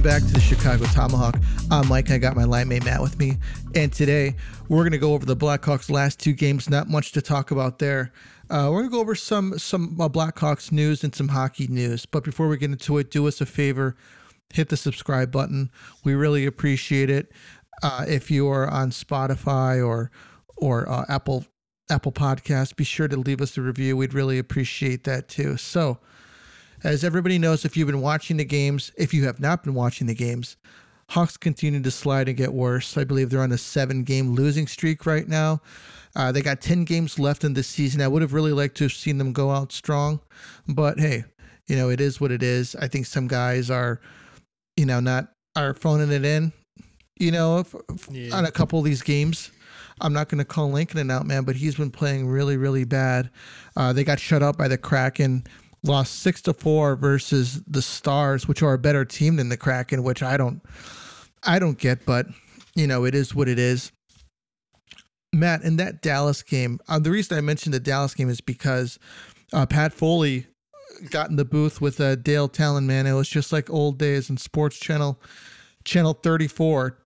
back to the Chicago Tomahawk. I'm Mike. I got my line mate Matt with me, and today we're going to go over the Blackhawks' last two games. Not much to talk about there. We're going to go over some Blackhawks news and some hockey news. But before we get into it, do us a favor, hit the subscribe button. We really appreciate it. If you are on Spotify or Apple Podcasts, be sure to leave us a review. We'd really appreciate that too. So, as everybody knows, if you've been watching the games, if you have not been watching the games, Hawks continue to slide and get worse. I believe they're on a 7-game losing streak right now. They got 10 games left in this season. I would have really liked to have seen them go out strong, but hey, it is what it is. I think some guys are phoning it in, on a couple of these games. I'm not going to call Lincoln out, man, but he's been playing really, really bad. They got shut out by the Kraken. Lost 6-4 versus the Stars, which are a better team than the Kraken, which I don't get, but it is what it is. Matt, in that Dallas game, the reason I mentioned the Dallas game is because Pat Foley got in the booth with Dale Talon, man. It was just like old days in Sports Channel 34,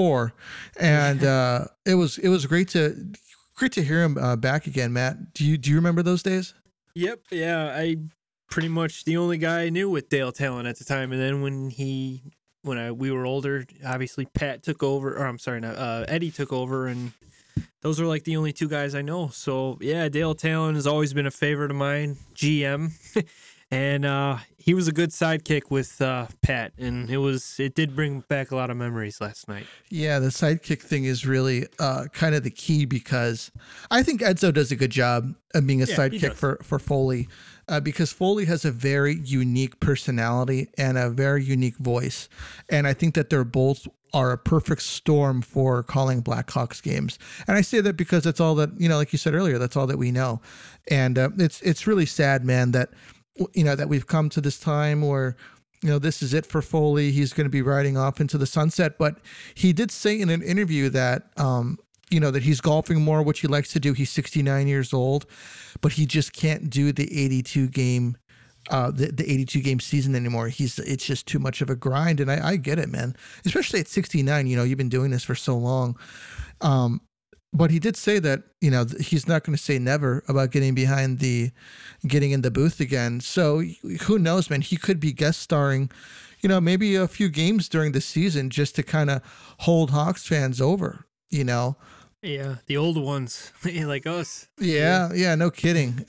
and it was great to hear him back again, Matt. Do you remember those days? Yep. Yeah, I pretty much the only guy I knew with Dale Talon at the time. And then when we were older, obviously Pat took over, or I'm sorry, Eddie took over, and those are like the only two guys I know. So yeah, Dale Talon has always been a favorite of mine, GM, and he was a good sidekick with Pat, and it did bring back a lot of memories last night. Yeah, the sidekick thing is really kind of the key, because I think Edzo does a good job of being a sidekick for Foley, because Foley has a very unique personality and a very unique voice, and I think that they're both are a perfect storm for calling Blackhawks games. And I say that because that's all that, like you said earlier, that's all that we know. And it's really sad, man, that that we've come to this time where, this is it for Foley. He's going to be riding off into the sunset. But he did say in an interview that, that he's golfing more, which he likes to do. He's 69 years old, but he just can't do the 82 game season anymore. It's just too much of a grind. And I get it, man, especially at 69, you've been doing this for so long. But he did say that, he's not going to say never about getting in the booth again. So who knows, man, he could be guest starring, maybe a few games during the season just to kind of hold Hawks fans over, Yeah, the old ones like us. Yeah, no kidding.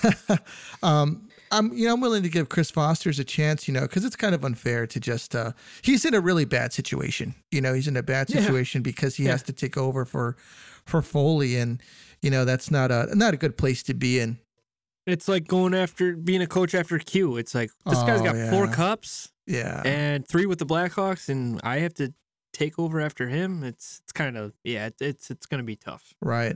I'm willing to give Chris Foster's a chance, because it's kind of unfair to just, he's in a really bad situation. He's in a bad situation because he has to take over for Foley, and, that's not a good place to be in. It's like being a coach after Q. It's like, this guy's got 4 cups and 3 with the Blackhawks, and I have to take over after him. It's kind of, it's going to be tough. Right.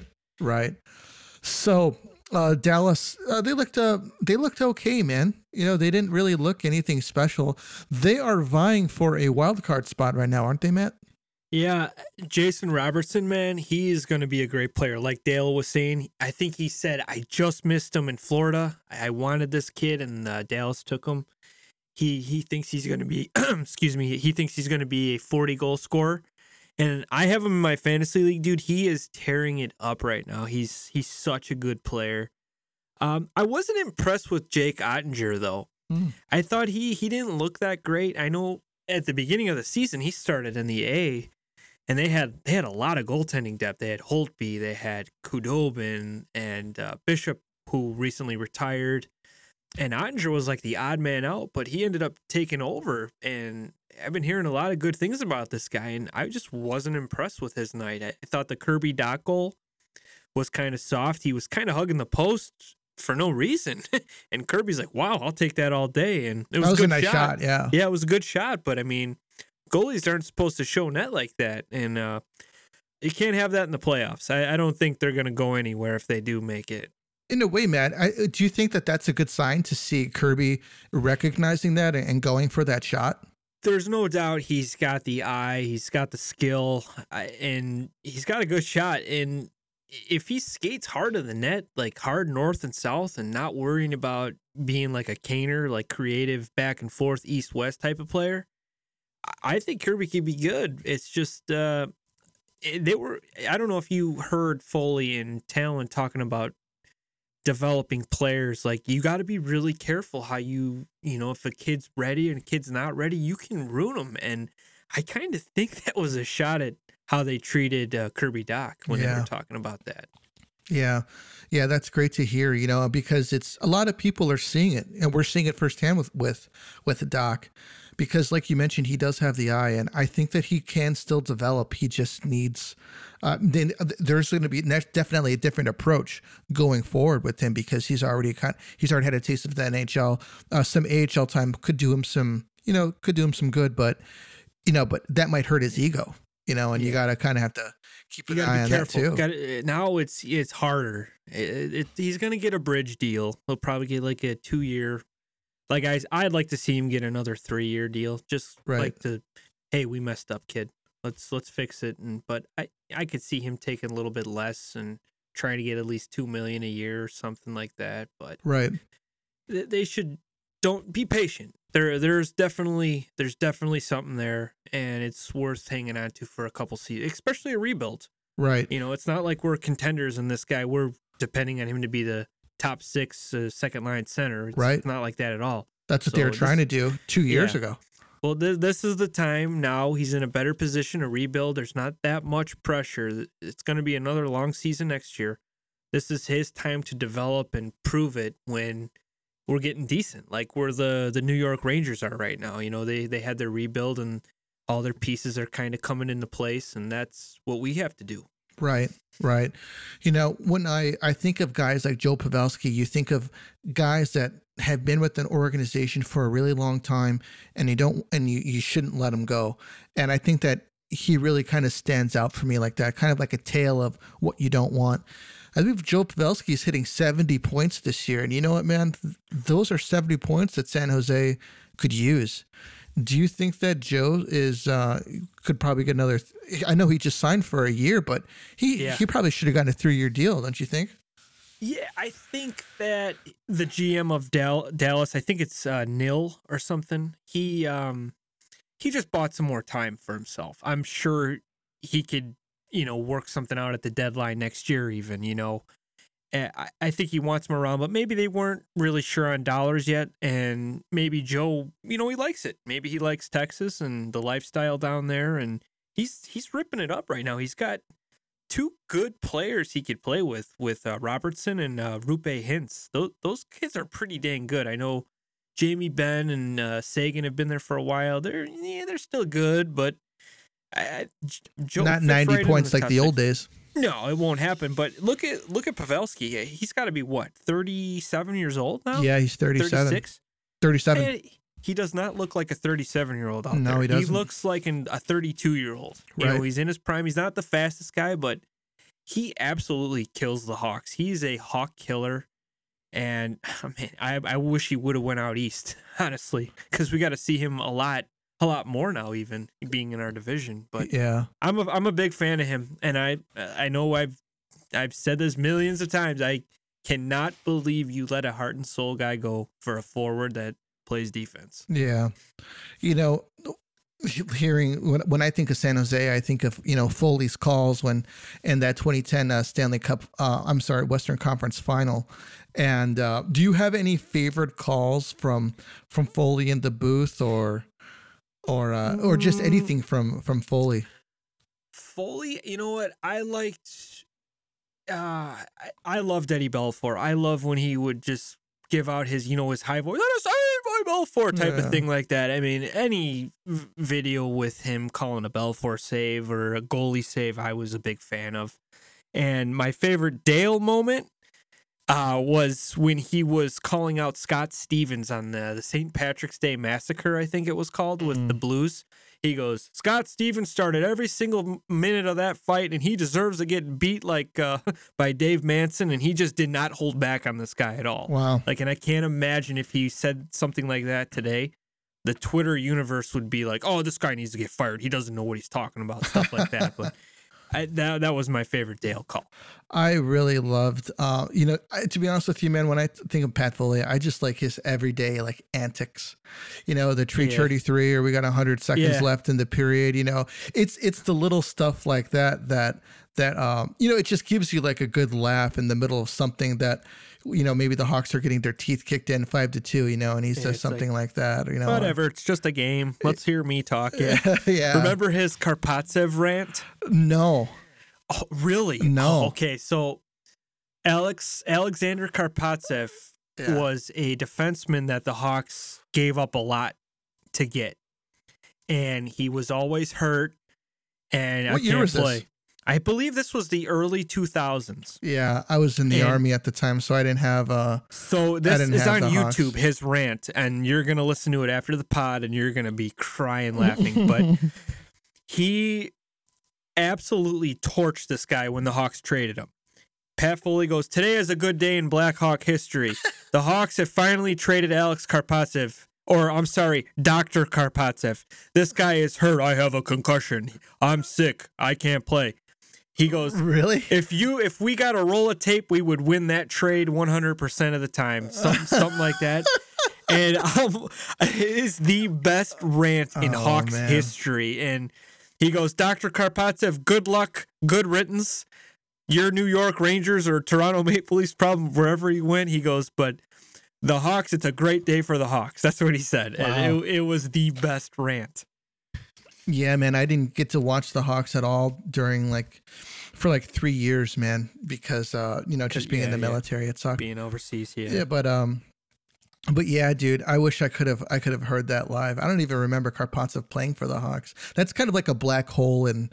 So, Dallas, they looked okay, man. They didn't really look anything special. They are vying for a wild card spot right now, aren't they, Matt? Yeah, Jason Robertson, man, he is going to be a great player. Like Dale was saying, I think he said, I just missed him in Florida. I wanted this kid, and Dallas took him. He thinks he's going to be, he thinks he's going to be a 40-goal scorer. And I have him in my fantasy league, dude. He is tearing it up right now. He's such a good player. I wasn't impressed with Jake Ottinger, though. I thought he didn't look that great. I know at the beginning of the season, he started in the A, and they had a lot of goaltending depth. They had Holtby, they had Khudobin, and Bishop, who recently retired. And Ottinger was like the odd man out, but he ended up taking over. And I've been hearing a lot of good things about this guy, and I just wasn't impressed with his night. I thought the Kirby Dach goal was kind of soft. He was kind of hugging the post for no reason. And Kirby's like, wow, I'll take that all day. And it was a nice shot. Yeah, it was a good shot. But I mean, goalies aren't supposed to show net like that. And you can't have that in the playoffs. I don't think they're going to go anywhere if they do make it. In a way, Matt, do you think that that's a good sign to see Kirby recognizing that and going for that shot? There's no doubt he's got the eye, he's got the skill, and he's got a good shot. And if he skates hard to the net, like hard north and south, and not worrying about being like a caner, like creative back and forth, east-west type of player, I think Kirby could be good. It's just I don't know if you heard Foley and Talon talking about developing players. Like, you got to be really careful how if a kid's ready and a kid's not ready, you can ruin them. And I kind of think that was a shot at how they treated Kirby Dach when they were talking about that. Yeah. Yeah, that's great to hear, because it's a lot of people are seeing it, and we're seeing it firsthand with Dach, because like you mentioned, he does have the eye, and I think that he can still develop. He just needs there's going to be definitely a different approach going forward with him, because he's already had a taste of the NHL. Some AHL time could do him some good, but that might hurt his ego, and you got to kind of have to keep an eye on that too. Now it's harder. He's going to get a bridge deal. He'll probably get like a 2-year. Like, I'd like to see him get another 3-year deal. Just like hey, we messed up, kid. Let's fix it. But I could see him taking a little bit less and trying to get at least $2 million a year or something like that. But they don't be patient. There's definitely something there, and it's worth hanging on to for a couple seasons, especially a rebuild. Right. It's not like we're contenders in this guy. We're depending on him to be the top 6 second line center. It's not like that at all. That's what they were trying to do 2 years ago. Well, this is the time now. He's in a better position to rebuild. There's not that much pressure. It's going to be another long season next year. This is his time to develop and prove it when we're getting decent, like where the New York Rangers are right now. They had their rebuild and all their pieces are kind of coming into place, and that's what we have to do. Right. When I think of guys like Joe Pavelski, you think of guys that have been with an organization for a really long time, and you shouldn't let them go. And I think that he really kind of stands out for me like that, kind of like a tale of what you don't want. I believe Joe Pavelski is hitting 70 points this year. And you know what, man? Those are 70 points that San Jose could use. Do you think that Joe could probably get another? I know he just signed for a year, but he probably should have gotten a 3-year deal, don't you think? Yeah, I think that the GM of Dallas, I think it's Nil or something. He just bought some more time for himself. I'm sure he could, work something out at the deadline next year even, I think he wants him around, but maybe they weren't really sure on dollars yet. And maybe Joe, he likes it. Maybe he likes Texas and the lifestyle down there. And he's ripping it up right now. He's got 2 good players he could play with Robertson and Roope Hintz. Those kids are pretty dang good. I know Jamie Benn and Sagan have been there for a while. They're still good, but Joe not 90 points like the old days. No, it won't happen. But look at Pavelski. He's got to be 37 years old now. Yeah, he's 37. 36? 37. And he does not look like a 37-year-old out there. No, he doesn't. He looks like a 32-year-old. He's in his prime. He's not the fastest guy, but he absolutely kills the Hawks. He's a Hawk killer. And I wish he would have went out east, honestly, because we got to see him a lot more now, even being in our division. But yeah, I'm a big fan of him, and I know I've said this millions of times. I cannot believe you let a heart and soul guy go for a forward that plays defense. Yeah, hearing when I think of San Jose, I think of Foley's calls when in that 2010 Stanley Cup, Western Conference Final. And do you have any favorite calls from Foley in the booth, or just anything from Foley? Foley, you know what? I liked. I loved Eddie Belfour. I love when he would just give out his high voice, "Let us save by Belfour" type of thing like that. I mean, any video with him calling a Belfour save or a goalie save, I was a big fan of. And my favorite Dale moment was when he was calling out Scott Stevens on the St. Patrick's Day Massacre, I think it was called, with the Blues. He goes, "Scott Stevens started every single minute of that fight, and he deserves to get beat by Dave Manson," and he just did not hold back on this guy at all. Wow. And I can't imagine if he said something like that today, the Twitter universe would be like, "Oh, this guy needs to get fired. He doesn't know what he's talking about," stuff like that. But that was my favorite Dale call. I really loved, to be honest with you, man, when I think of Pat Foley, I just like his everyday like antics, the tree 33, or we got 100 seconds left in the period, it's the little stuff like that, it just gives you like a good laugh in the middle of something that, maybe the Hawks are getting their teeth kicked in 5-2, and he says something like that, whatever. It's just a game. Let's hear me talk. Yeah. Remember his Karpatsev rant? No. Oh, really? No. Oh, okay, so Alexander Karpatsev was a defenseman that the Hawks gave up a lot to get, and he was always hurt. And what year was this? I believe this was the early 2000s. Yeah, I was in the Army at the time, so I didn't have. So this is on YouTube, Hawks. His rant, and you're gonna listen to it after the pod, and you're gonna be crying laughing. But he absolutely torched this guy when the Hawks traded him. Pat Foley goes, "Today is a good day in Blackhawk history. The Hawks have finally traded Alex Karpatsev. Or, I'm sorry, Dr. Karpatsev. This guy is hurt. I have a concussion. I'm sick. I can't play." He goes, "Really? If we got a roll of tape, we would win that trade 100% of the time." Something like that. And it is the best rant in Hawks history. And he goes, "Dr. Karpatsev, good luck, good riddance. Your New York Rangers or Toronto Maple Leafs problem wherever you went." He goes, "But the Hawks, it's a great day for the Hawks." That's what he said. Wow. And it was the best rant. Yeah, man, I didn't get to watch the Hawks at all for 3 years, man, because just being in the military, it sucked. Being overseas, yeah. Yeah, but yeah, dude, I wish I could have heard that live. I don't even remember Karpatsev playing for the Hawks. That's kind of like a black hole in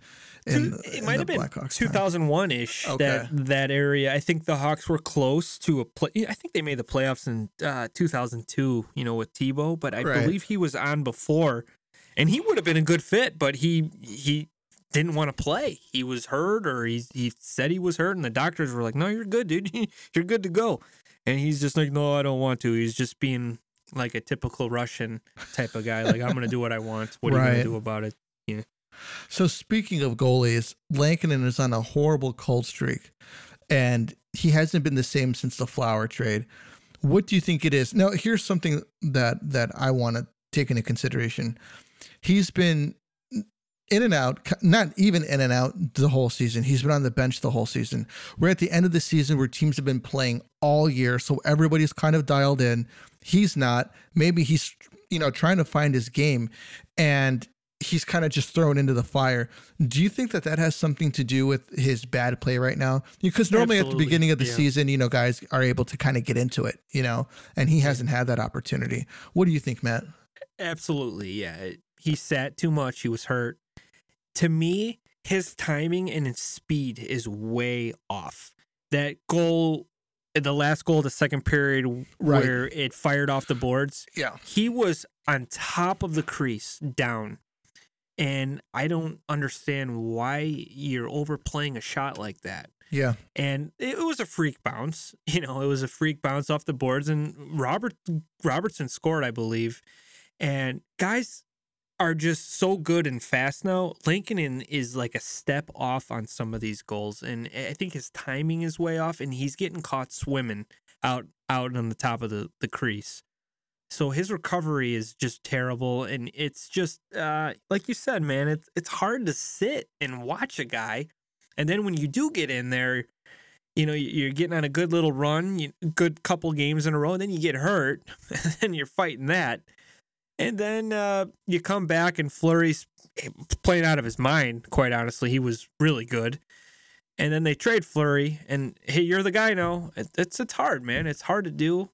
it might have been 2001-ish, that area. I think the Hawks were close to a play. I think they made the playoffs in 2002, with Tebow, but I believe he was on before, and he would have been a good fit, but he didn't want to play. He was hurt, or he said he was hurt, and the doctors were like, "No, you're good, dude. You're good to go." And he's just like, "No, I don't want to." He's just being like a typical Russian type of guy. Like, "I'm going to do what I want. What are you going to do about it?" Yeah. So speaking of goalies, Lankinen is on a horrible cold streak, and he hasn't been the same since the Flower trade. What do you think it is? Now, here's something that I want to take into consideration. He's been in and out, not even in and out the whole season. He's been on the bench the whole season. We're at the end of the season where teams have been playing all year, so everybody's kind of dialed in. He's not. Maybe he's, trying to find his game, and he's kind of just thrown into the fire. Do you think that has something to do with his bad play right now? Because normally at the beginning of the season, guys are able to kind of get into it, and he hasn't had that opportunity. What do you think, Matt? Absolutely, yeah. He sat too much. He was hurt. To me, his timing and his speed is way off. That goal, the last goal of the second period, where it fired off the boards, he was on top of the crease, down. And I don't understand why you're overplaying a shot like that. Yeah. And it was a freak bounce. It was a freak bounce off the boards. And Robertson scored, I believe. And guys are just so good and fast now. Lankinen is like a step off on some of these goals. And I think his timing is way off. And he's getting caught swimming out on the top of the crease. So his recovery is just terrible, and it's just like you said, man. It's hard to sit and watch a guy, and then when you do get in there, you're getting on a good little run, good couple games in a row, and then you get hurt, and then you're fighting that, and then you come back and Fleury's playing out of his mind. Quite honestly, he was really good, and then they trade Fleury, and hey, you're the guy now. It's hard, man. It's hard to do.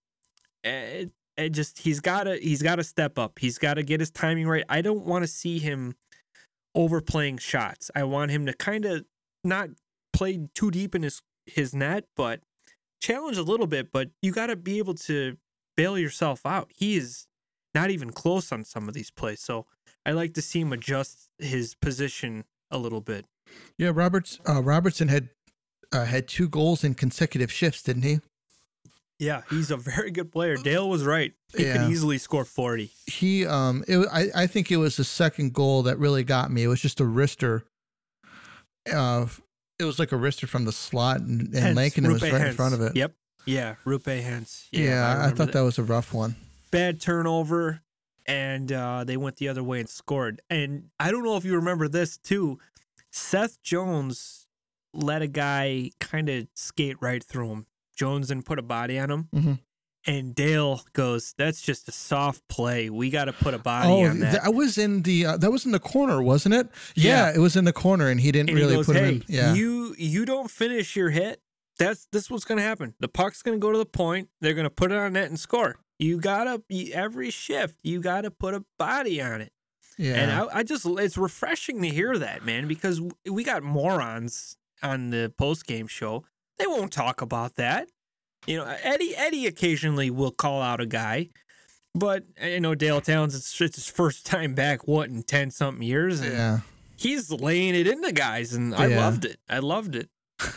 He's got to step up. He's got to get his timing right. I don't want to see him overplaying shots. I want him to kind of not play too deep in his net, but challenge a little bit. But you got to be able to bail yourself out. He is not even close on some of these plays. So I like to see him adjust his position a little bit. Yeah, Robertson had 2 goals in consecutive shifts, didn't he? Yeah, he's a very good player. Dale was right. He could easily score 40. I think it was the second goal that really got me. It was just a wrister It was like a wrister from the slot, and Hence, Lankinen was Rupe right Hentz. in front of it. Yep. Yeah, Rupe Hentz. Yeah, I thought that was a rough one. Bad turnover, and they went the other way and scored. And I don't know if you remember this too. Seth Jones let a guy kind of skate right through him. Jones didn't put a body on him. Mm-hmm. And Dale goes, "That's just a soft play. We got to put a body on that." That was in the corner, wasn't it? Yeah, it was in the corner, and he didn't really put him in. Yeah, you don't finish your hit. This what's going to happen. The puck's going to go to the point. They're going to put it on net and score. Every shift, you gotta put a body on it. Yeah, and it's refreshing to hear that, man, because we got morons on the post game show. They won't talk about that. Eddie occasionally will call out a guy, but I know Dale Towns, it's his first time back, in 10-something years, and he's laying it into guys, and I loved it. I loved it.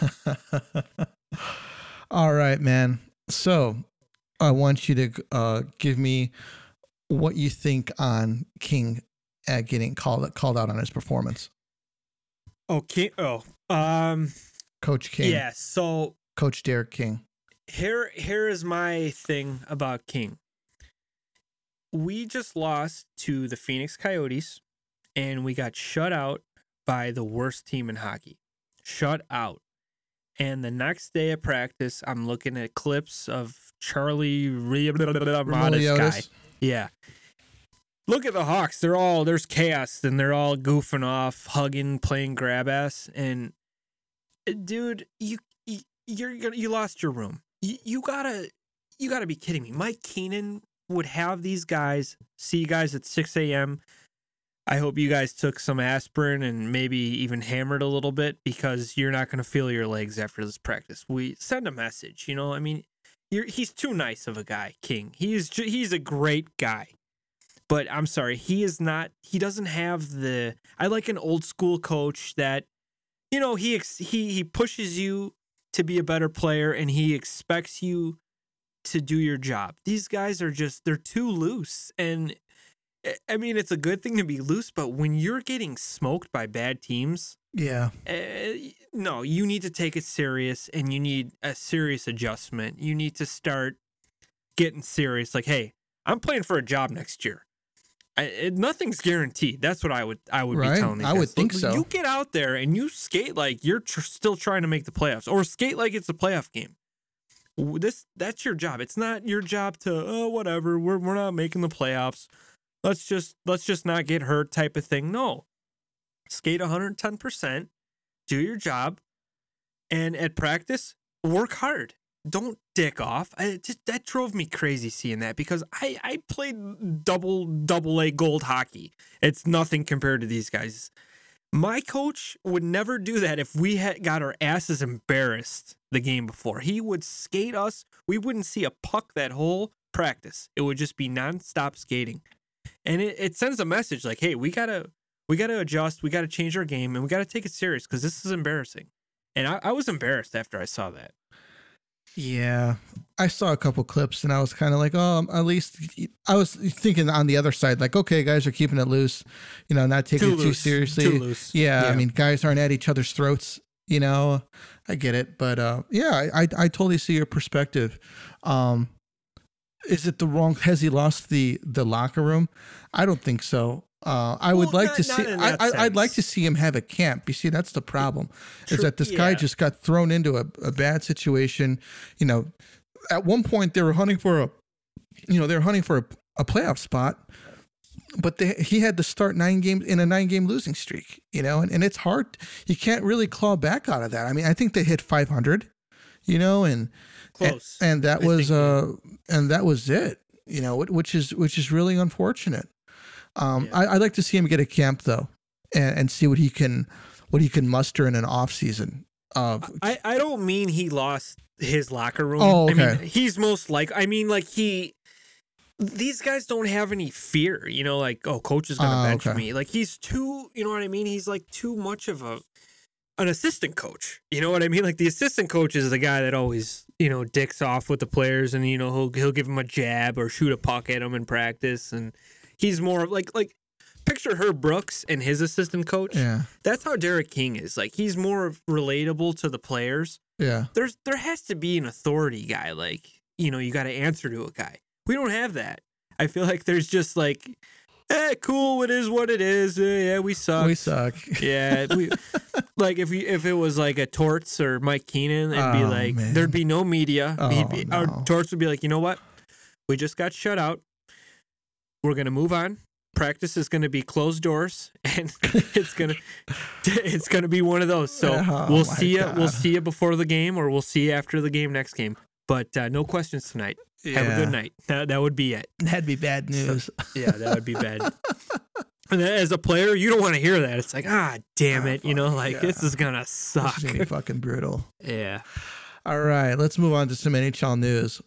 All right, man. So I want you to give me what you think on King getting called out on his performance. Okay. Coach King. Yeah. So Coach Derek King. Here is my thing about King. We just lost to the Phoenix Coyotes, and we got shut out by the worst team in hockey. Shut out. And the next day of practice, I'm looking at clips of Charlie Rimoliotis. Yeah. Look at the Hawks. There's chaos, and they're all goofing off, hugging, playing grab ass. And dude, you lost your room. You gotta be kidding me. Mike Keenan would have these guys see you guys at 6 a.m. I hope you guys took some aspirin and maybe even hammered a little bit, because you're not going to feel your legs after this practice. We send a message, I mean, he's too nice of a guy, King. He's a great guy, but I'm sorry, he doesn't have I like an old school coach that, he pushes you to be a better player, and he expects you to do your job. These guys are they're too loose. And I mean, it's a good thing to be loose, but when you're getting smoked by bad teams, no, you need to take it serious, and you need a serious adjustment. You need to start getting serious. Like, hey, I'm playing for a job next year. Nothing's guaranteed. That's what I would be telling you. I would think so. You get out there and you skate like you're still trying to make the playoffs, or skate like it's a playoff game. That's your job. It's not your job to whatever. We're not making the playoffs. Let's just not get hurt type of thing. No, skate 110%, do your job, and at practice, work hard. Don't dick off. That drove me crazy seeing that, because I played double A gold hockey. It's nothing compared to these guys. My coach would never do that if we had got our asses embarrassed the game before. He would skate us. We wouldn't see a puck that whole practice. It would just be nonstop skating. And it sends a message like, hey, we gotta adjust, we gotta change our game, and we gotta take it serious, because this is embarrassing. And I was embarrassed after I saw that. Yeah, I saw a couple clips, and I was kind of like, at least I was thinking on the other side, like, okay, guys are keeping it loose, not taking it too seriously. Too loose. Yeah, I mean, guys aren't at each other's throats, I get it. But I totally see your perspective. Is it the wrong? Has he lost the locker room? I don't think so. I would like to see. I'd like to see him have a camp. You see, that's the problem. Is that this guy just got thrown into a bad situation? At one point they were hunting for a playoff spot, but he had to start 9 games in a 9-game losing streak. And it's hard. You can't really claw back out of that. I mean, I think they hit 500. And close, and that was it. Which is really unfortunate. I'd like to see him get a camp though, and see what he can muster in an off season. I don't mean he lost his locker room. Oh, okay. I mean, he's most like. I mean, like these guys don't have any fear. Like, oh, coach is gonna bench me. Like, he's too. You know what I mean? He's like too much of an assistant coach. You know what I mean? Like, the assistant coach is the guy that always dicks off with the players, and he'll give him a jab or shoot a puck at him in practice, and he's more like picture Herb Brooks and his assistant coach. Yeah. That's how Derek King is. Like, he's more relatable to the players. Yeah. There has to be an authority guy. Like, you got to answer to a guy. We don't have that. I feel like there's just like, cool, it is what it is. Yeah, we suck. We suck. Yeah. Like if it was like a Torts or Mike Keenan, it'd be like, man. There'd be no media. Our Torts would be like, you know what? We just got shut out. We're going to move on. Practice is going to be closed doors, and it's going to be one of those. So we'll see you. We'll see you before the game, or we'll see you after the game next game. But no questions tonight. Yeah. Have a good night. That would be it. That'd be bad news. So, yeah, that would be bad. And as a player, you don't want to hear that. It's like, damn it, this is gonna suck. This is gonna be fucking brutal. Yeah. All right, let's move on to some NHL news.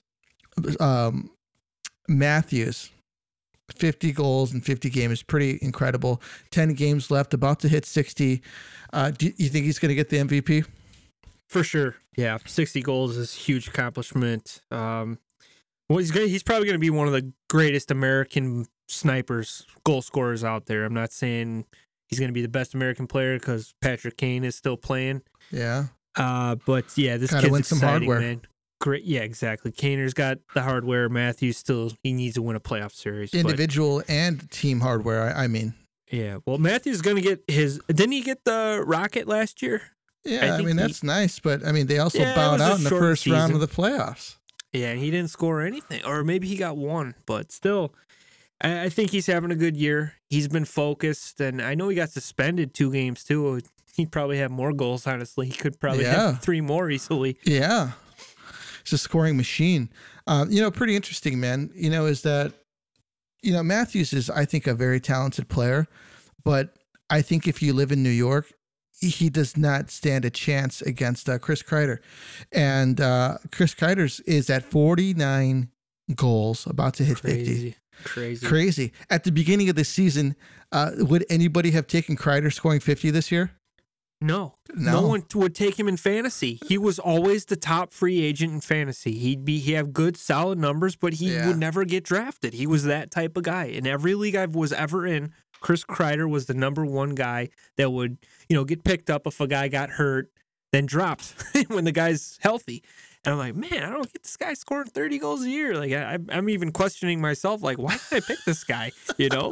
Matthews. 50 goals in 50 games, pretty incredible. 10 games left, about to hit 60. Do you think he's going to get the MVP? For sure. Yeah, 60 goals is a huge accomplishment. He's probably going to be one of the greatest American snipers, goal scorers out there. I'm not saying he's going to be the best American player because Patrick Kane is still playing. Yeah. But yeah, this gotta kid's win exciting, some hardware. Man. Great, yeah, exactly. Kaner's got the hardware. Matthews he needs to win a playoff series. Individual and team hardware, I mean. Yeah, well, Matthews is going to get didn't he get the Rocket last year? Yeah, I mean, that's nice, but I mean, they also bowed out in the first round of the playoffs. Yeah, and he didn't score anything, or maybe he got one, but still, I think he's having a good year. He's been focused, and I know he got suspended 2 games too. He'd probably have more goals, honestly. He could probably have 3 more easily. Yeah. It's a scoring machine. Pretty interesting, man. Is that, Matthews is, I think, a very talented player, but I think if you live in New York, he does not stand a chance against Chris Kreider. And Chris Kreider is at 49 goals, about to hit 50. Crazy. At the beginning of the season, would anybody have taken Kreider scoring 50 this year? No one would take him in fantasy. He was always the top free agent in fantasy. He'd have good, solid numbers, but he would never get drafted. He was that type of guy. In every league I was ever in, Chris Kreider was the number one guy that would, get picked up if a guy got hurt, then dropped when the guy's healthy. And I'm like, man, I don't get this guy scoring 30 goals a year. Like I'm even questioning myself, like, why did I pick this guy? Yeah,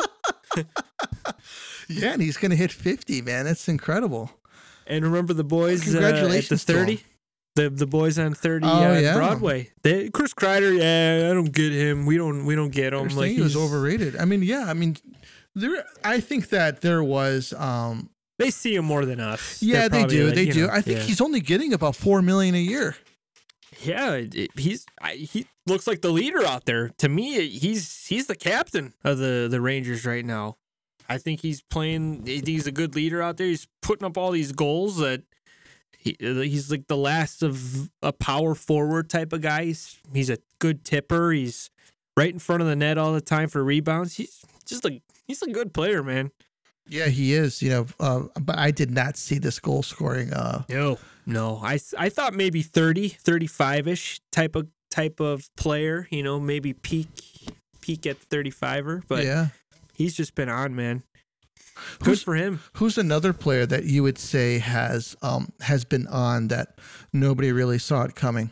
and he's gonna hit 50, man. That's incredible. And remember the boys congratulations at the 30? The boys on 30 Broadway. Chris Kreider, I don't get him. We don't get him. Like, he was overrated. I mean, I think that there was they see him more than us. Yeah, they do. They do. I think he's only getting about $4 million a year. Yeah, he looks like the leader out there. To me, he's the captain of the Rangers right now. I think he's a good leader out there. He's putting up all these goals that he's like the last of a power forward type of guy. He's a good tipper. He's right in front of the net all the time for rebounds. He's a good player, man. Yeah, he is, but I did not see this goal scoring. No. I thought maybe 30, 35-ish type of player, maybe peak at 35er, but yeah. He's just been on, man. Good for him. Who's another player that you would say has been on that nobody really saw it coming?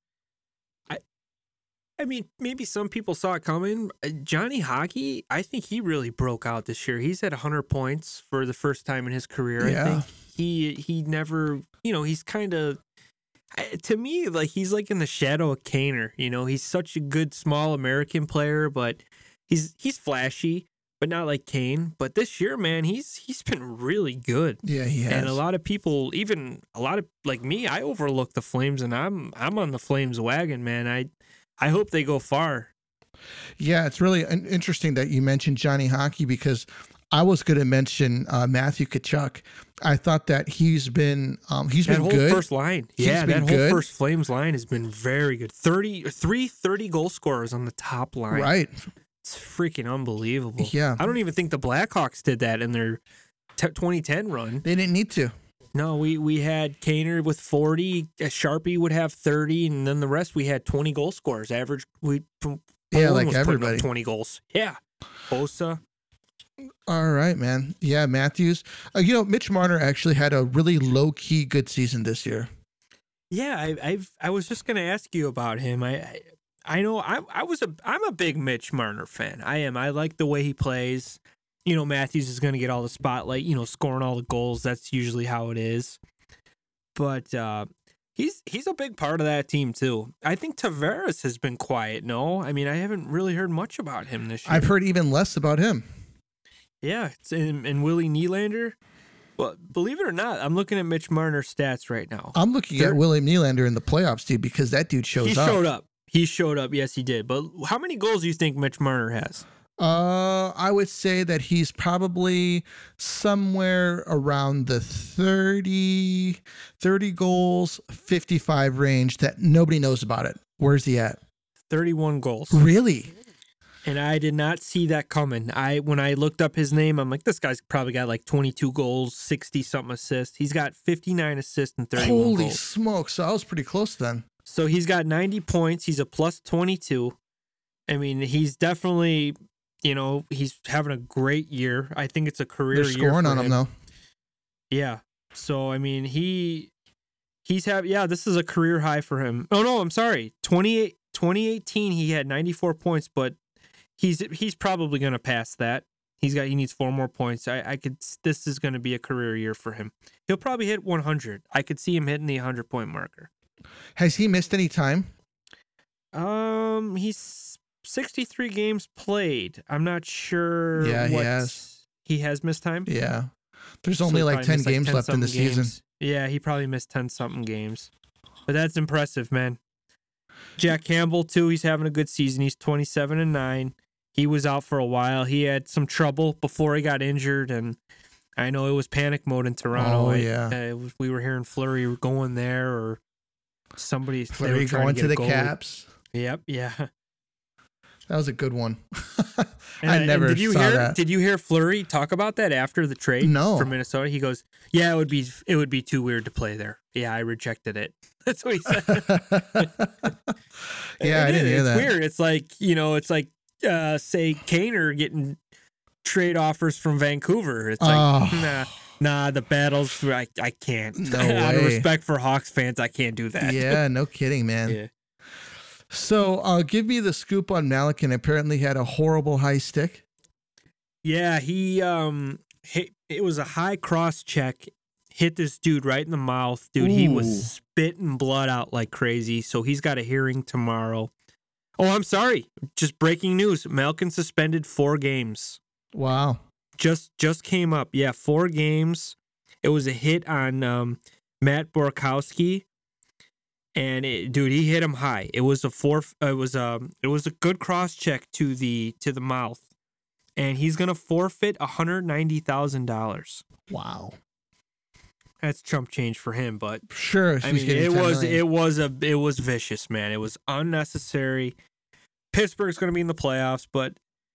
I mean, maybe some people saw it coming. Johnny Hockey, I think he really broke out this year. He's at 100 points for the first time in his career. Yeah. I think he never, he's kind of, to me, like he's like in the shadow of Kaner. He's such a good small American player, but he's flashy, but not like Kane. But this year, man, he's been really good. Yeah, he has. And a lot of people, even a lot of like me, I overlook the Flames, and I'm on the Flames wagon, man. I hope they go far. Yeah, it's really interesting that you mentioned Johnny Hockey because I was going to mention Matthew Tkachuk. I thought that he's been good. First line. That whole first Flames line has been very good. 30 goal scorers on the top line. Right. It's freaking unbelievable. Yeah. I don't even think the Blackhawks did that in their 2010 run. They didn't need to. No, we had Kaner with 40, Sharpie would have 30, and then the rest we had 20 goal scorers. Average, like everybody. 20 goals. Yeah. Bosa. All right, man. Yeah, Matthews. Mitch Marner actually had a really low key good season this year. Yeah, I was just gonna ask you about him. I know I'm a big Mitch Marner fan. I am. I like the way he plays. Matthews is gonna get all the spotlight. Scoring all the goals. That's usually how it is. But he's a big part of that team too. I think Tavares has been quiet. No, I mean I haven't really heard much about him this year. I've heard even less about him. Yeah, and Willie Nylander. Well, believe it or not, I'm looking at Mitch Marner's stats right now. I'm looking at Willie Nylander in the playoffs, dude, because that dude shows up. He showed up. Yes, he did. But how many goals do you think Mitch Marner has? I would say that he's probably somewhere around the 30 goals, 55 range that nobody knows about it. Where's he at? 31 goals. Really? And I did not see that coming. When I looked up his name, I'm like, this guy's probably got like 22 goals, 60-something assists. He's got 59 assists and 31 goals. Holy smokes. So I was pretty close then. So he's got 90 points. He's a plus 22. I mean, he's definitely, he's having a great year. I think it's a career year. They're scoring on him, though. Yeah. So, I mean, this is a career high for him. Oh, no, I'm sorry. 2018, he had 94 points, but he's probably going to pass that. He needs 4 more points. This is going to be a career year for him. He'll probably hit 100. I could see him hitting the 100-point marker. Has he missed any time? He's 63 games played. I'm not sure. Yeah, he has. He has missed time? Yeah. There's only like 10 games left in the season. Yeah, he probably missed 10-something games. But that's impressive, man. Jack Campbell, too, he's having a good season. He's 27-9. He was out for a while. He had some trouble before he got injured, and I know it was panic mode in Toronto. Oh, yeah. We were hearing Fleury going there, or somebody Fleury going to the Caps. Yep, yeah. That was a good one. I never saw that. Did you hear Fleury talk about that after the trade? No. From Minnesota? He goes, "Yeah, it would be too weird to play there. Yeah, I rejected it." That's what he said. Yeah, I didn't hear that. It's weird. It's like say Kaner getting trade offers from Vancouver. It's like nah, the battles. I can't. No way. Out of respect for Hawks fans, I can't do that. Yeah, no kidding, man. Yeah. So, give me the scoop on Malkin. Apparently, had a horrible high stick. Yeah, it was a high cross check. Hit this dude right in the mouth. Dude, He was spitting blood out like crazy. So he's got a hearing tomorrow. Oh, I'm sorry. Just breaking news. Malkin suspended 4 games. Wow. Just came up. Yeah, 4 games. It was a hit on Matt Borkowski. And he hit him high. It was a good cross check to the mouth. And he's going to forfeit $190,000. Wow. That's chump change for him, but sure. I mean, it was vicious, man. It was unnecessary. Pittsburgh's going to be in the playoffs, but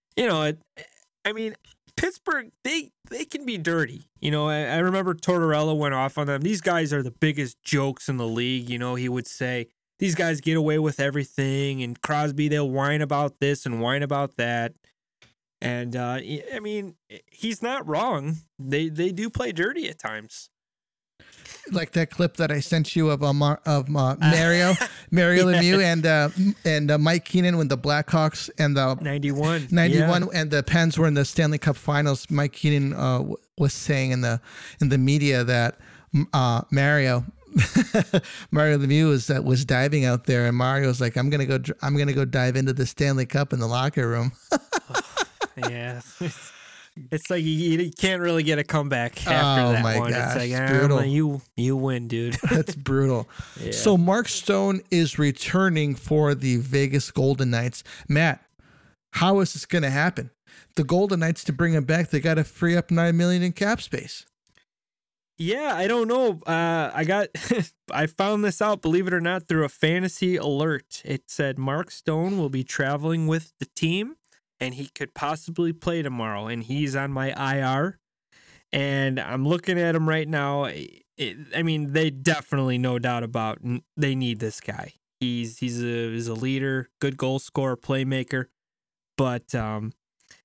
Pittsburgh, they can be dirty. I remember Tortorella went off on them. These guys are the biggest jokes in the league. He would say these guys get away with everything, and Crosby, they'll whine about this and whine about that. And he's not wrong. They do play dirty at times. Like that clip that I sent you of Mario Lemieux and Mike Keenan when the Blackhawks and the 91 and the Pens were in the Stanley Cup Finals. Mike Keenan was saying in the media that Mario Lemieux was diving out there, and Mario's like, I'm gonna go dive into the Stanley Cup in the locker room. Yeah. It's like you can't really get a comeback after that one. Gosh, it's like, brutal. You win, dude. That's brutal. Yeah. So Mark Stone is returning for the Vegas Golden Knights. Matt, how is this going to happen? The Golden Knights, to bring him back, they got to free up $9 million in cap space. Yeah, I don't know. I found this out, believe it or not, through a fantasy alert. It said Mark Stone will be traveling with the team, and he could possibly play tomorrow, and he's on my IR. And I'm looking at him right now. They definitely, no doubt about, they need this guy. He's a leader, good goal scorer, playmaker. But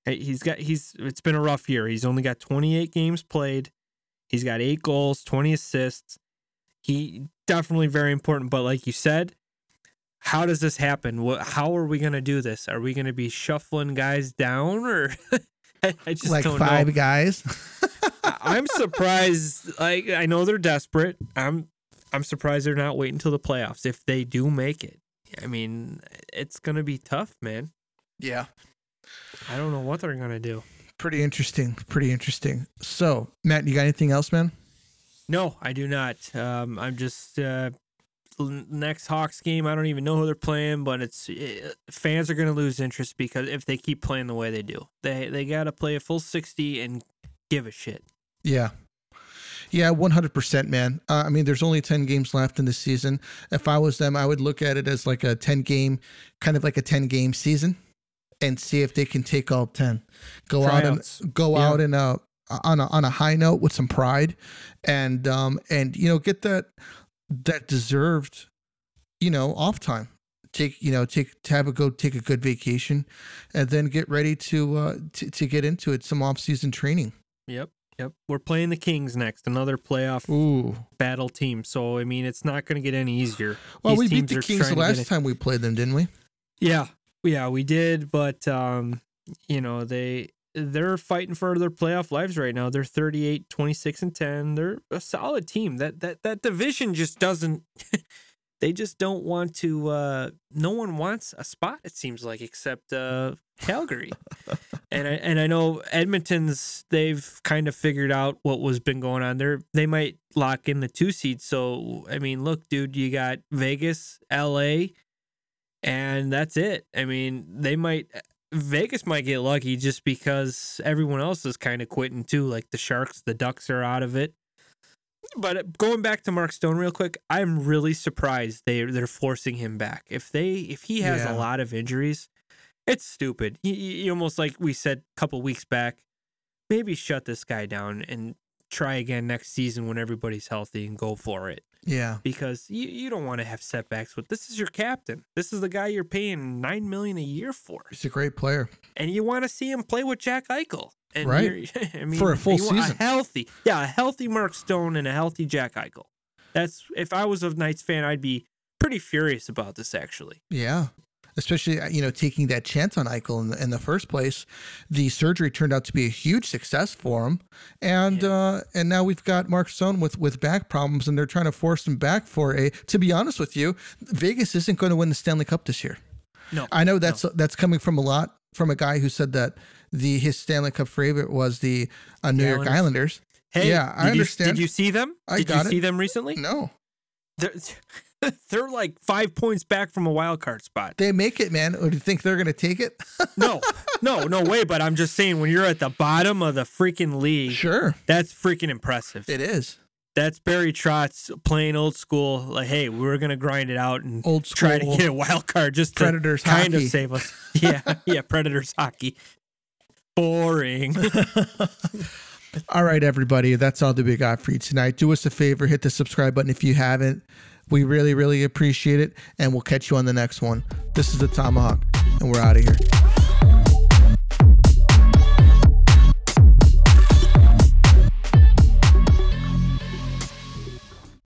It's been a rough year. He's only got 28 games played. He's got 8 goals, 20 assists. He definitely very important. But like you said, how does this happen? How are we going to do this? Are we going to be shuffling guys down, or I just like don't 5 know. guys? I'm surprised. Like, I know they're desperate. I'm surprised they're not waiting until the playoffs if they do make it. I mean, it's going to be tough, man. Yeah. I don't know what they're going to do. Pretty interesting. So, Matt, you got anything else, man? No, I do not. I'm just next Hawks game. I don't even know who they're playing, but fans are going to lose interest because if they keep playing the way they do, they got to play a full 60 and give a shit. Yeah. Yeah, 100%, man. I mean, there's only 10 games left in the season. If I was them, I would look at it as like a 10-game, kind of like a 10-game season, and see if they can take all 10. Go out on a high note with some pride, and get that deserved, off time. Take a good vacation, and then get ready to get into it. Some off-season training. Yep. We're playing the Kings next, another playoff battle team. So I mean, it's not going to get any easier. Well, we beat the Kings the last time we played them, didn't we? Yeah, we did. But they're fighting for their playoff lives right now. They're 38, 26, and 10. They're a solid team. That division just doesn't. They just don't want to. No one wants a spot, it seems like, except Calgary. and I know they've kind of figured out what was been going on. They might lock in the 2 seed. So I mean, look, dude, you got Vegas, LA, and that's it. I mean, Vegas might get lucky just because everyone else is kind of quitting too. Like the Sharks, the Ducks are out of it. But going back to Mark Stone real quick, I'm really surprised they're forcing him back. If he has a lot of injuries, it's stupid. You almost, like we said a couple weeks back, maybe shut this guy down and try again next season when everybody's healthy and go for it. Yeah. Because you don't want to have setbacks with this is your captain. This is the guy you're paying $9 million a year for. He's a great player. And you want to see him play with Jack Eichel. And right. For a full season. A healthy Mark Stone and a healthy Jack Eichel. If I was a Knights fan, I'd be pretty furious about this, actually. Yeah. Especially, taking that chance on Eichel in the first place. The surgery turned out to be a huge success for him. And now we've got Mark Stone with back problems, and they're trying to force him back to be honest with you, Vegas isn't going to win the Stanley Cup this year. No. I know that's coming from a guy who said that his Stanley Cup favorite was the New York Islanders. Hey, yeah, I understand. Did you see them? Did you see them recently? No. They're like 5 points back from a wild card spot. They make it, man. Or do you think they're going to take it? No way. But I'm just saying, when you're at the bottom of the freaking league, sure, that's freaking impressive. It is. That's Barry Trotz playing old school. Like, hey, we're going to grind it out and try to get a wild card just Predators to kind hockey. of save us. Yeah, Predators hockey. Boring. All right, everybody. That's all that we got for you tonight. Do us a favor, hit the subscribe button if you haven't. We really, really appreciate it, and we'll catch you on the next one. This is the Tomahawk, and we're out of here.